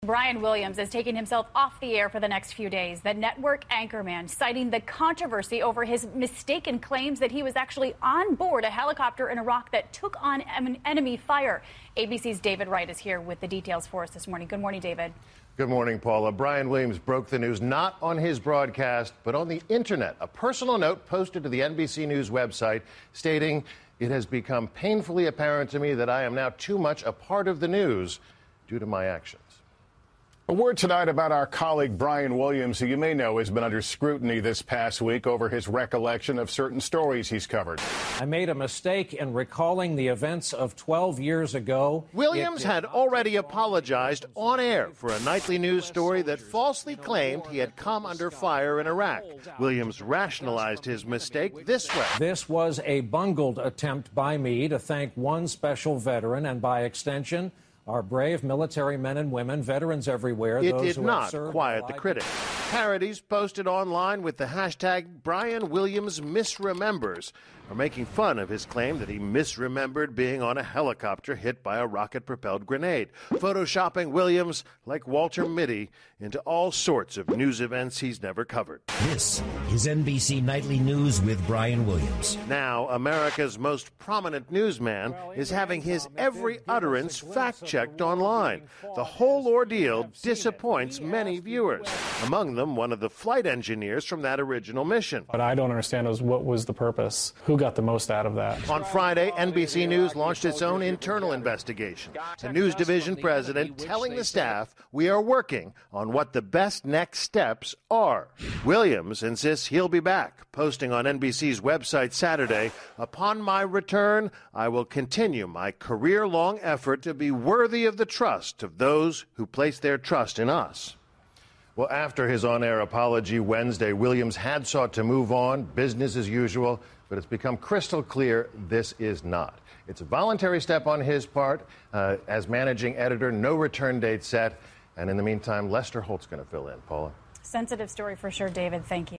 Brian Williams is taking himself off the air for the next few days. The network anchorman citing the controversy over his mistaken claims that he was actually on board a helicopter in Iraq that took on enemy fire. ABC's David Wright is here with the details for us this morning. Good morning, David. Good morning, Paula. Brian Williams broke the news not on his broadcast, but on the internet. A personal note posted to the NBC News website stating, "It has become painfully apparent to me that I am now too much a part of the news due to my actions." A word tonight about our colleague Brian Williams, who you may know has been under scrutiny this past week over his recollection of certain stories he's covered. I made a mistake in recalling the events of 12 years ago. Williams had already apologized on air for a nightly news story that falsely claimed he had come under fire in Iraq. Williams rationalized his mistake this way. This was a bungled attempt by me to thank one special veteran and, by extension, our brave military men and women, veterans everywhere. It those did who not have quiet the critic. Parodies posted online with the hashtag Brian Williams Misremembers are making fun of his claim that he misremembered being on a helicopter hit by a rocket-propelled grenade, photoshopping Williams, like Walter Mitty, into all sorts of news events he's never covered. This is NBC Nightly News with Brian Williams. Now, America's most prominent newsman is having his every utterance fact-checked online. The whole ordeal disappoints many viewers, among them one of the flight engineers from that original mission. What I don't understand is what was the purpose? Who got the most out of that? On Friday, NBC News launched its own internal investigation. The news division president telling the staff, "We are working on what the best next steps are." Williams insists he'll be back, posting on NBC's website Saturday, "Upon my return, I will continue my career-long effort to be worthy of the trust of those who place their trust in us." Well, after his on-air apology Wednesday, Williams had sought to move on, business as usual, but it's become crystal clear this is not. It's a voluntary step on his part. As managing editor, no return date set. And in the meantime, Lester Holt's going to fill in. Paula? Sensitive story for sure, David. Thank you.